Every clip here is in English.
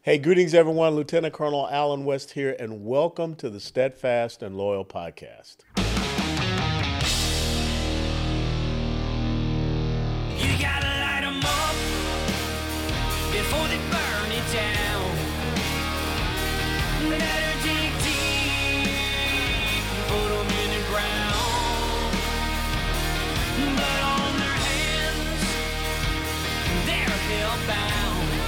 Hey, greetings, everyone. Lieutenant Colonel Alan West here, and welcome to the Steadfast and Loyal Podcast. You gotta light 'em up before they burn it down. Better dig deep, put 'em in the ground. Blood on their hands, they're hellbound.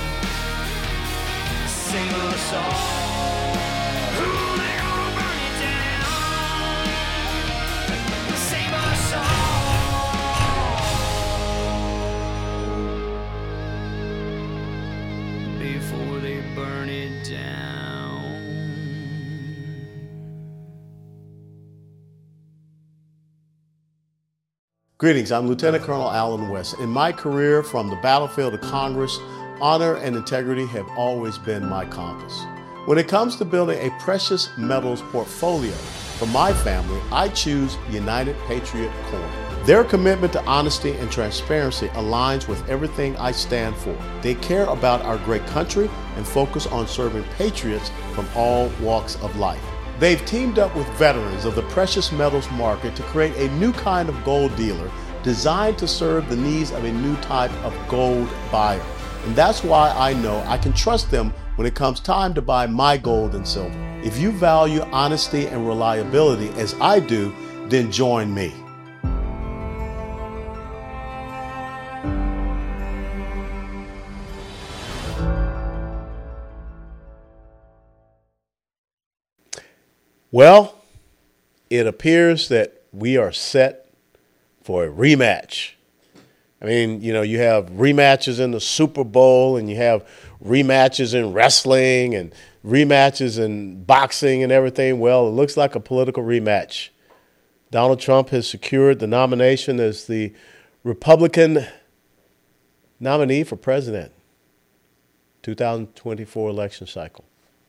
Save us all. They're gonna burn it down. Save us all before they burn it down. Greetings, I'm Lieutenant Colonel Alan West. In my career, from the battlefield to Congress, honor and integrity have always been my compass. When it comes to building a precious metals portfolio for my family, I choose United Patriot Coin. Their commitment to honesty and transparency aligns with everything I stand for. They care about our great country and focus on serving patriots from all walks of life. They've teamed up with veterans of the precious metals market to create a new kind of gold dealer designed to serve the needs of a new type of gold buyer. And that's why I know I can trust them when it comes time to buy my gold and silver. If you value honesty and reliability as I do, then join me. Well, it appears that we are set for a rematch. I mean, you have rematches in the Super Bowl, and you have rematches in wrestling and rematches in boxing and everything. Well, it looks like a political rematch. Donald Trump has secured the nomination as the Republican nominee for president, 2024 election cycle.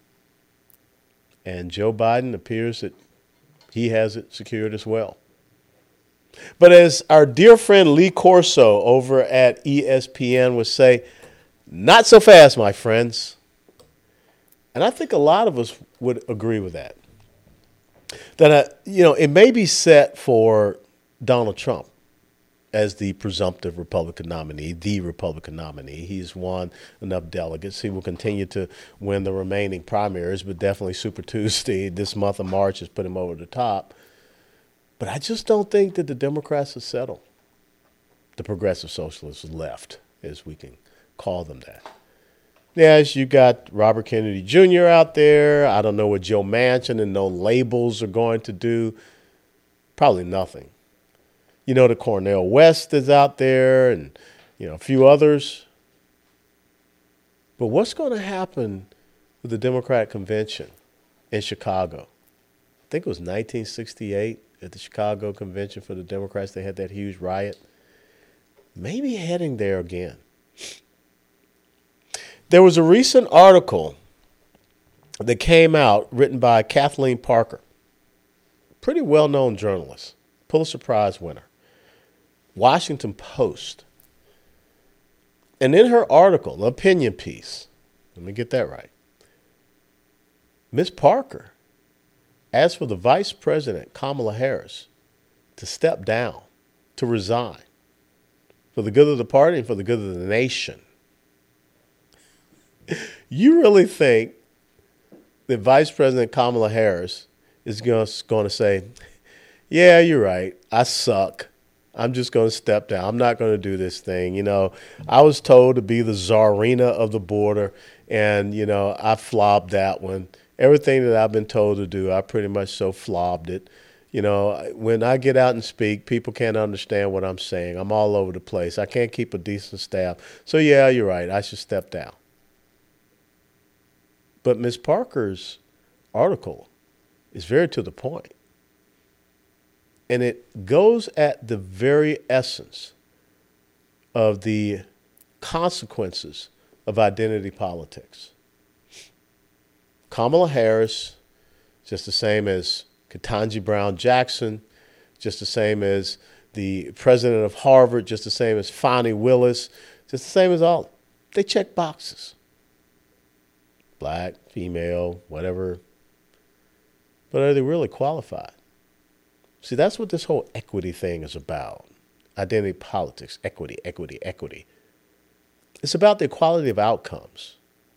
And Joe Biden appears that he has it secured as well. But as our dear friend Lee Corso over at ESPN would say, not so fast, my friends. And I think a lot of us would agree with that. That, it may be set for Donald Trump as the presumptive Republican nominee, the Republican nominee. He's won enough delegates. He will continue to win the remaining primaries, but definitely Super Tuesday this month of March has put him over the top. But I just don't think that the Democrats have settled. The progressive socialists left, as we can call them that. Yes, you got Robert Kennedy Jr. out there. I don't know what Joe Manchin and no labels are going to do. Probably nothing. The Cornel West is out there and, a few others. But what's going to happen with the Democratic convention in Chicago? I think it was 1968. At the Chicago Convention for the Democrats, they had that huge riot. Maybe heading there again. There was a recent article that came out written by Kathleen Parker, pretty well-known journalist, Pulitzer Prize winner, Washington Post. And in her article, an opinion piece, let me get that right, Ms. Parker asked for the Vice President, Kamala Harris, to step down, to resign, for the good of the party and for the good of the nation. You really think that Vice President Kamala Harris is going to say, yeah, you're right, I suck. I'm just going to step down. I'm not going to do this thing. I was told to be the czarina of the border, and, I flopped that one. Everything that I've been told to do, I pretty much so flobbed it. When I get out and speak, people can't understand what I'm saying. I'm all over the place. I can't keep a decent staff. So, yeah, you're right. I should step down. But Ms. Parker's article is very to the point. And it goes at the very essence of the consequences of identity politics. Kamala Harris, just the same as Ketanji Brown Jackson, just the same as the president of Harvard, just the same as Fani Willis, just the same as all. They check boxes. black, female, whatever. But are they really qualified? See, that's what this whole equity thing is about. Identity politics, equity, equity, equity. It's about the equality of outcomes.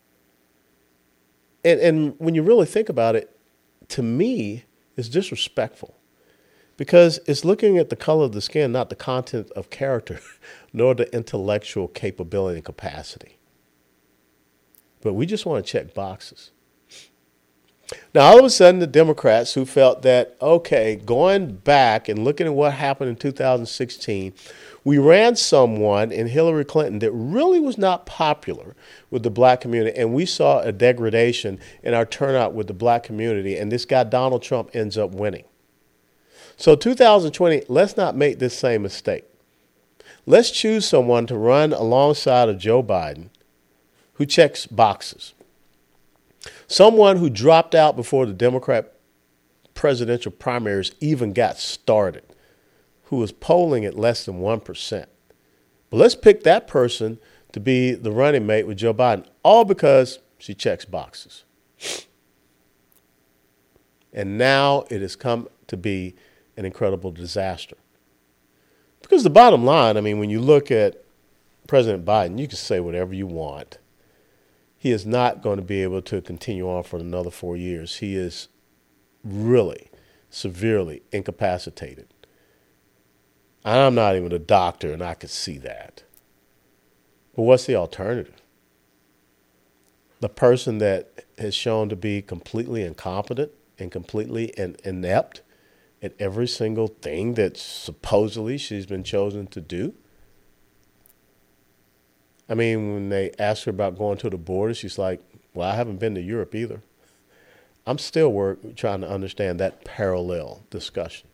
And when you really think about it, to me, it's disrespectful because it's looking at the color of the skin, not the content of character, nor the intellectual capability and capacity. But we just want to check boxes. Now, all of a sudden, the Democrats who felt that, okay, going back and looking at what happened in 2016, we ran someone in Hillary Clinton that really was not popular with the black community, and we saw a degradation in our turnout with the black community, and this guy, Donald Trump, ends up winning. So 2020, let's not make this same mistake. Let's choose someone to run alongside of Joe Biden who checks boxes. Someone who dropped out before the Democrat presidential primaries even got started, who was polling at less than 1%. But let's pick that person to be the running mate with Joe Biden, all because she checks boxes. And now it has come to be an incredible disaster. Because the bottom line, I mean, when you look at President Biden, you can say whatever you want. He is not going to be able to continue on for another 4 years. He is really severely incapacitated. I'm not even a doctor, and I could see that. But what's the alternative? The person that has shown to be completely incompetent and completely inept at every single thing that supposedly she's been chosen to do? I mean, when they ask her about going to the border, she's like, well, I haven't been to Europe either. I'm still trying to understand that parallel discussion.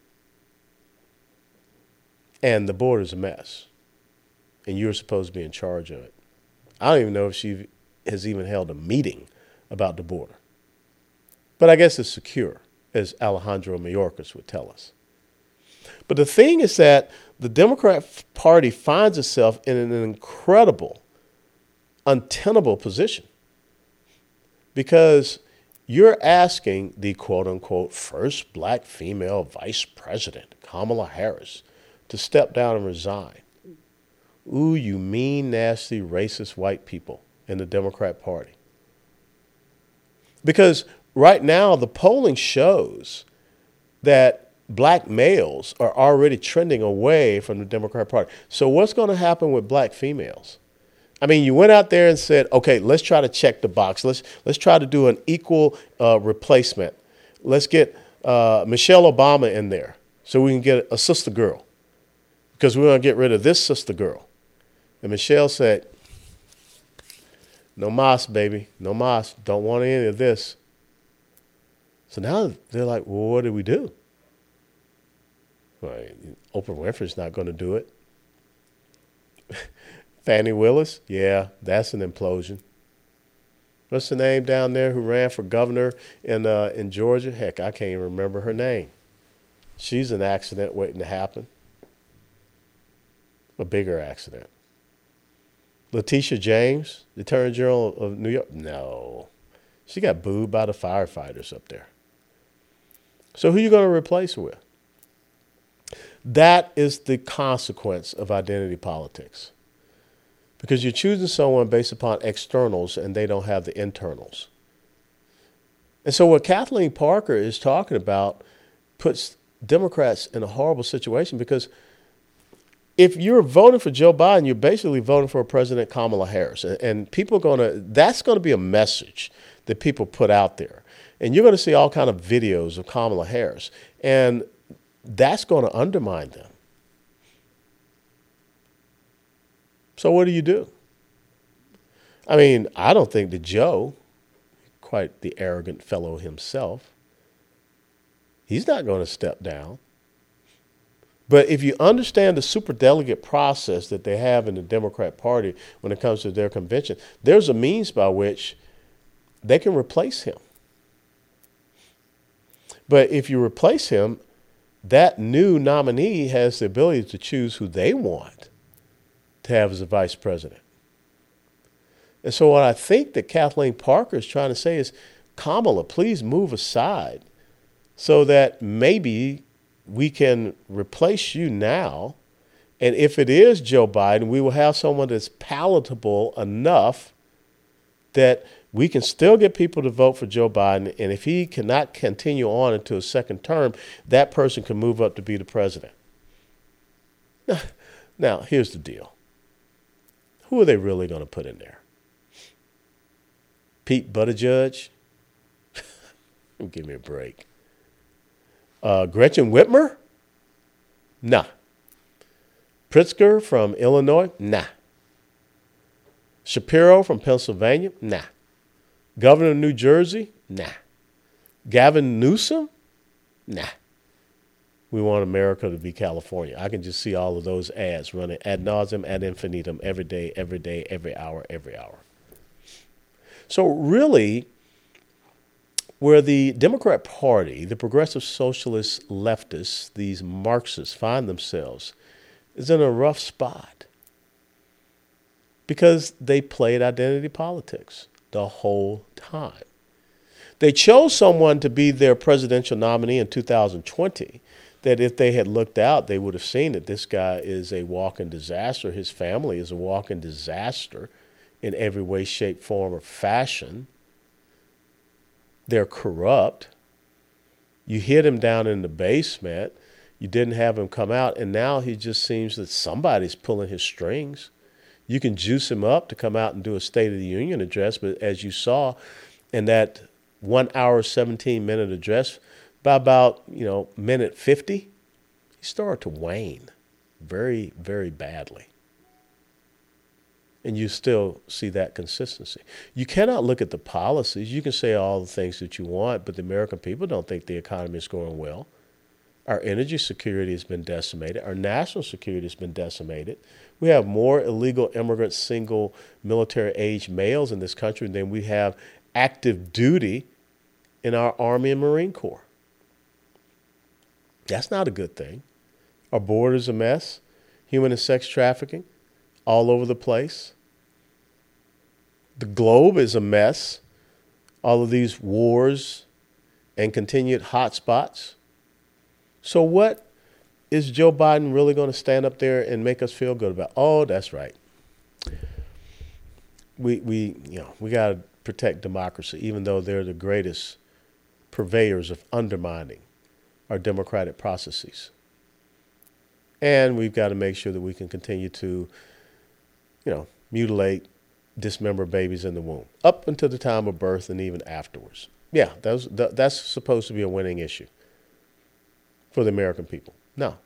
And the border's a mess. And you're supposed to be in charge of it. I don't even know if she has even held a meeting about the border. But I guess it's secure, as Alejandro Mayorkas would tell us. But the thing is that the Democrat Party finds itself in an incredible, untenable position. Because you're asking the quote-unquote first black female vice president, Kamala Harris, to step down and resign. Ooh, you mean, nasty, racist white people in the Democrat Party. Because right now the polling shows that black males are already trending away from the Democrat Party. So what's going to happen with black females? I mean, you went out there and said, okay, let's try to check the box. Let's try to do an equal replacement. Let's get Michelle Obama in there so we can get a sister girl, because we're going to get rid of this sister girl. And Michelle said, no mas, baby, no mas. Don't want any of this. So now they're like, well, what do we do? Well, Oprah Winfrey's not going to do it. Fannie Willis, yeah, that's an implosion. What's the name down there who ran for governor in Georgia? Heck, I can't even remember her name. She's an accident waiting to happen. A bigger accident. Letitia James, the Attorney General of New York? No. She got booed by the firefighters up there. So who are you going to replace her with? That is the consequence of identity politics. Because you're choosing someone based upon externals and they don't have the internals. And so what Kathleen Parker is talking about puts Democrats in a horrible situation, because if you're voting for Joe Biden, you're basically voting for President Kamala Harris. And people that's going to be a message that people put out there. And you're going to see all kind of videos of Kamala Harris. And that's going to undermine them. So what do? I mean, I don't think that Joe, quite the arrogant fellow himself, he's not going to step down. But if you understand the superdelegate process that they have in the Democrat Party when it comes to their convention, there's a means by which they can replace him. But if you replace him, that new nominee has the ability to choose who they want to have as a vice president. And so what I think that Kathleen Parker is trying to say is, Kamala, please move aside so that maybe we can replace you now. And if it is Joe Biden, we will have someone that's palatable enough that we can still get people to vote for Joe Biden. And if he cannot continue on into a second term, that person can move up to be the president. Now, here's the deal. Who are they really going to put in there? Pete Buttigieg? Give me a break. Gretchen Whitmer? Nah. Pritzker from Illinois? Nah. Shapiro from Pennsylvania? Nah. Governor of New Jersey? Nah. Gavin Newsom? Nah. We want America to be California. I can just see all of those ads running ad nauseum, ad infinitum, every day, every hour, every hour. So really, where the Democrat Party, the progressive socialist leftists, these Marxists find themselves is in a rough spot because they played identity politics the whole time. They chose someone to be their presidential nominee in 2020 that if they had looked out, they would have seen that this guy is a walking disaster. His family is a walking disaster in every way, shape, form, or fashion. They're corrupt. You hid him down in the basement. You didn't have him come out, and now he just seems that somebody's pulling his strings. You can juice him up to come out and do a State of the Union address, but as you saw in that 1 hour, 17-minute address, by about, minute 50, he started to wane very, very badly. And you still see that consistency. You cannot look at the policies. You can say all the things that you want, but the American people don't think the economy is going well. Our energy security has been decimated. Our national security has been decimated. We have more illegal immigrants, single military-age males in this country than we have active duty in our Army and Marine Corps. That's not a good thing. Our border's a mess. Human and sex trafficking all over the place. The globe is a mess. All of these wars and continued hotspots. So what is Joe Biden really going to stand up there and make us feel good about? Oh, that's right. We got to protect democracy, even though they're the greatest purveyors of undermining our democratic processes. And we've got to make sure that we can continue to, mutilate, dismember babies in the womb up until the time of birth and even afterwards. Yeah, that's supposed to be a winning issue for the American people. No.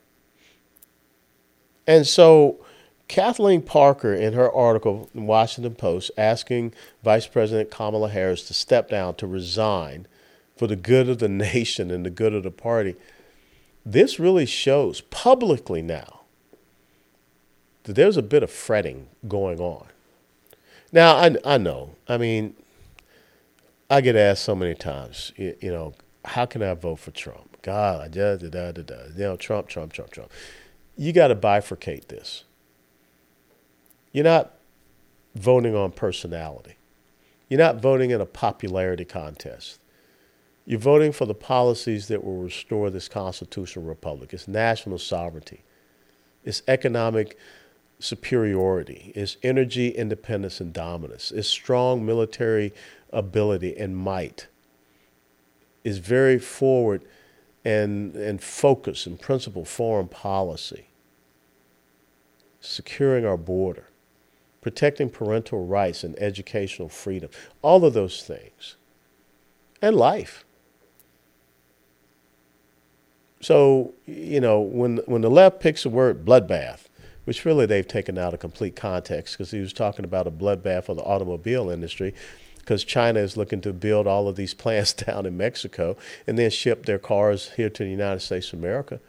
And so Kathleen Parker, in her article in Washington Post, asking Vice President Kamala Harris to step down, to resign for the good of the nation and the good of the party, this really shows publicly now that there's a bit of fretting going on. Now, I know. I mean, I get asked so many times, how can I vote for Trump? God, Trump. You got to bifurcate this. You're not voting on personality. You're not voting in a popularity contest. You're voting for the policies that will restore this constitutional republic. It's national sovereignty. It's economic superiority. It's energy independence and dominance. It's strong military ability and might. It's very forward and focused and principled foreign policy. Securing our border. Protecting parental rights and educational freedom. All of those things. And life. So, when the left picks the word bloodbath, which really they've taken out of complete context because he was talking about a bloodbath for the automobile industry because China is looking to build all of these plants down in Mexico and then ship their cars here to the United States of America.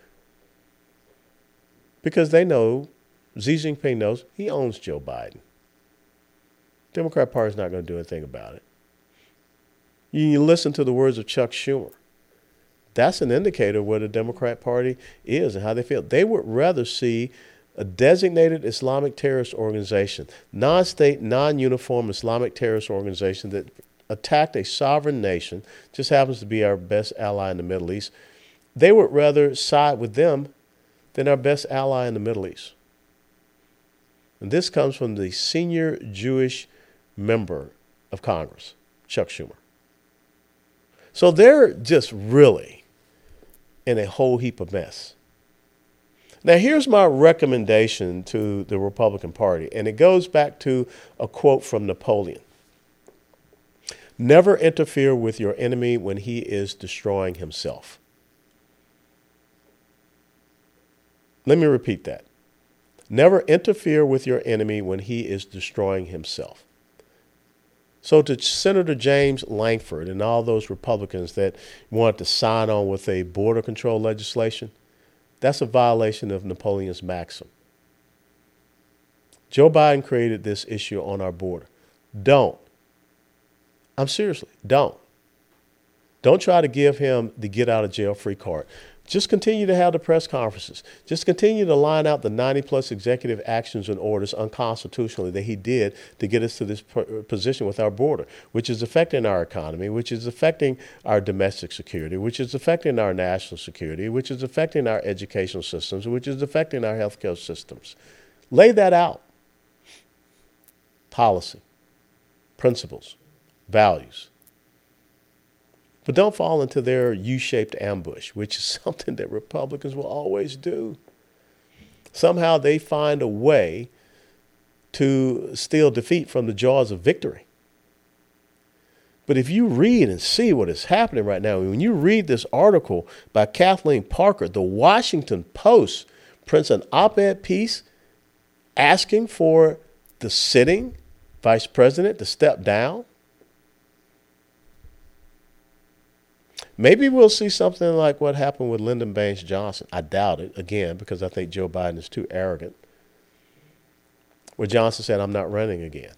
Because they know, Xi Jinping knows, he owns Joe Biden. Democrat Party's not going to do anything about it. You listen to the words of Chuck Schumer. That's an indicator of where the Democrat Party is and how they feel. They would rather see a designated Islamic terrorist organization, non-state, non-uniform Islamic terrorist organization that attacked a sovereign nation, just happens to be our best ally in the Middle East. They would rather side with them than our best ally in the Middle East. And this comes from the senior Jewish member of Congress, Chuck Schumer. So they're just really in a whole heap of mess. Now, here's my recommendation to the Republican Party, and it goes back to a quote from Napoleon. Never interfere with your enemy when he is destroying himself. Let me repeat that. Never interfere with your enemy when he is destroying himself. So to Senator James Lankford and all those Republicans that want to sign on with a border control legislation, that's a violation of Napoleon's maxim. Joe Biden created this issue on our border. Don't. Seriously, don't. Don't try to give him the get out of jail free card. Just continue to have the press conferences. Just continue to line out the 90-plus executive actions and orders unconstitutionally that he did to get us to this position with our border, which is affecting our economy, which is affecting our domestic security, which is affecting our national security, which is affecting our educational systems, which is affecting our healthcare systems. Lay that out. Policy, principles, values. But don't fall into their U-shaped ambush, which is something that Republicans will always do. Somehow they find a way to steal defeat from the jaws of victory. But if you read and see what is happening right now, when you read this article by Kathleen Parker, the Washington Post prints an op-ed piece asking for the sitting vice president to step down. Maybe we'll see something like what happened with Lyndon Baines Johnson. I doubt it, again, because I think Joe Biden is too arrogant. Where Johnson said, I'm not running again.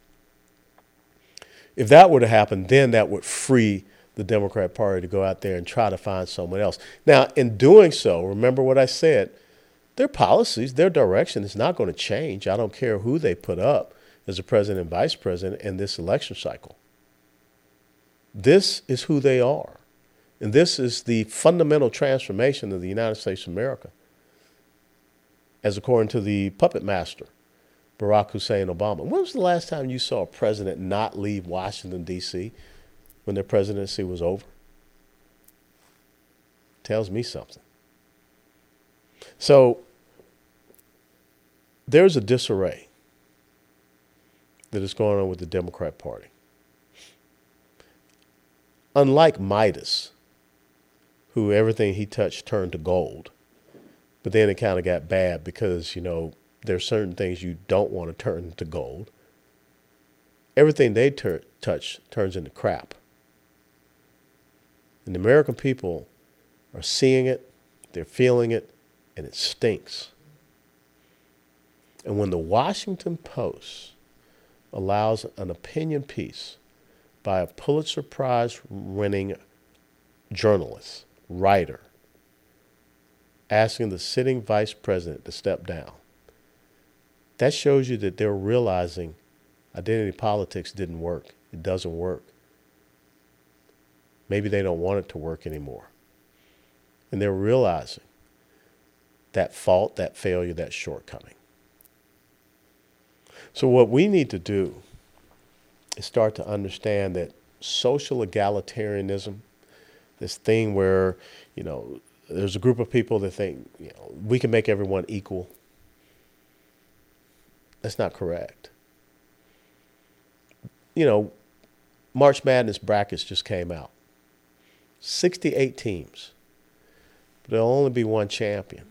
If that were to happen, then that would free the Democrat Party to go out there and try to find someone else. Now, in doing so, remember what I said, their policies, their direction is not going to change. I don't care who they put up as the president and vice president in this election cycle. This is who they are. And this is the fundamental transformation of the United States of America, as according to the puppet master, Barack Hussein Obama. When was the last time you saw a president not leave Washington, D.C. when their presidency was over? Tells me something. So there's a disarray that is going on with the Democrat Party. Unlike Midas, who everything he touched turned to gold. But then it kind of got bad because, there are certain things you don't want to turn to gold. Everything they touch turns into crap. And the American people are seeing it, they're feeling it, and it stinks. And when the Washington Post allows an opinion piece by a Pulitzer Prize winning journalist, writer, asking the sitting vice president to step down, that shows you that they're realizing identity politics didn't work. It doesn't work. Maybe they don't want it to work anymore. And they're realizing that fault, that failure, that shortcoming. So what we need to do is start to understand that social egalitarianism, this thing where, there's a group of people that think, we can make everyone equal. That's not correct. March Madness brackets just came out. 68 teams. But there'll only be one champion.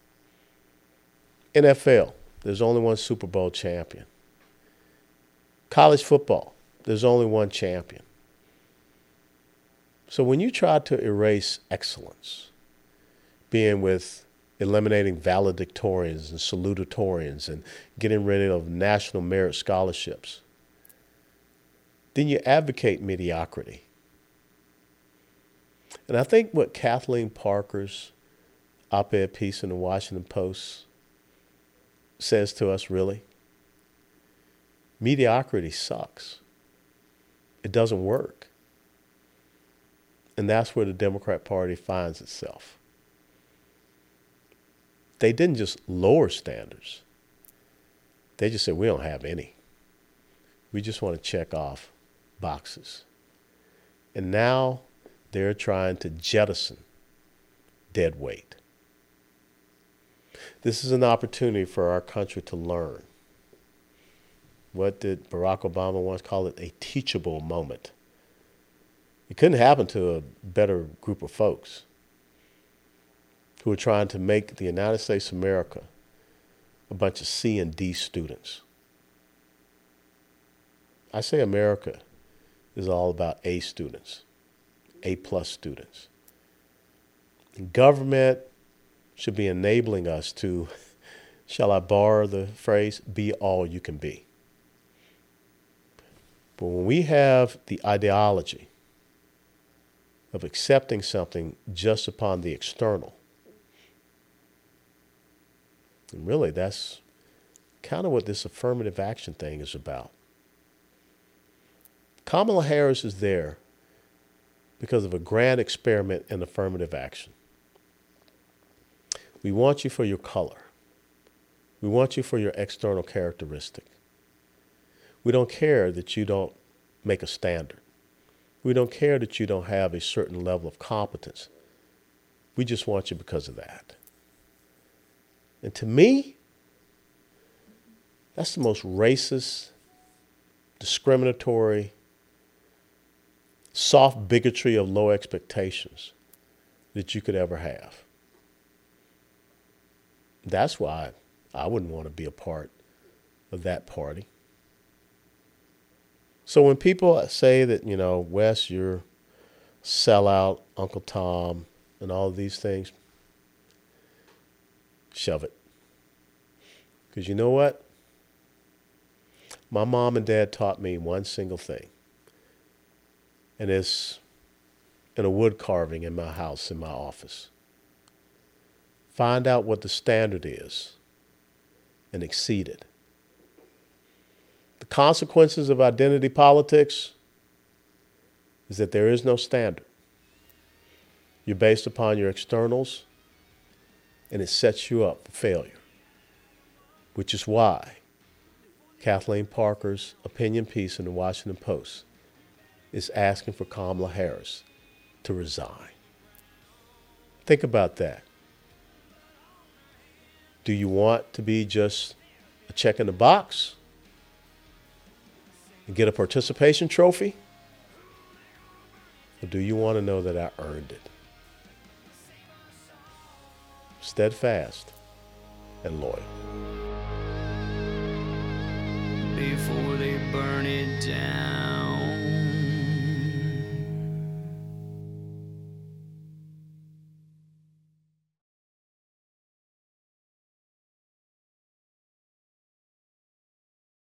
NFL, there's only one Super Bowl champion. College football, there's only one champion. So when you try to erase excellence, being with eliminating valedictorians and salutatorians and getting rid of national merit scholarships, then you advocate mediocrity. And I think what Kathleen Parker's op-ed piece in the Washington Post says to us, really, mediocrity sucks. It doesn't work. And that's where the Democrat Party finds itself. They didn't just lower standards. They just said, we don't have any. We just want to check off boxes. And now they're trying to jettison dead weight. This is an opportunity for our country to learn. What did Barack Obama once call it? A teachable moment. It couldn't happen to a better group of folks who are trying to make the United States of America a bunch of C and D students. I say America is all about A students, A+ students. And government should be enabling us to, shall I borrow the phrase, be all you can be. But when we have the ideology of accepting something just upon the external, and really that's kind of what this affirmative action thing is about. Kamala Harris is there because of a grand experiment in affirmative action. We want you for your color. We want you for your external characteristic. We don't care that you don't make a standard. We don't care that you don't have a certain level of competence. We just want you because of that. And to me, that's the most racist, discriminatory, soft bigotry of low expectations that you could ever have. That's why I wouldn't want to be a part of that party. So when people say that, Wes, you're sellout, Uncle Tom, and all of these things, shove it. Because you know what? My mom and dad taught me one single thing. And it's in a wood carving in my house, in my office. Find out what the standard is and exceed it. The consequences of identity politics is that there is no standard. You're based upon your externals, and it sets you up for failure, which is why Kathleen Parker's opinion piece in the Washington Post is asking for Kamala Harris to resign. Think about that. Do you want to be just a check in the box and get a participation trophy? Or do you want to know that I earned it? Steadfast and loyal. Before they burn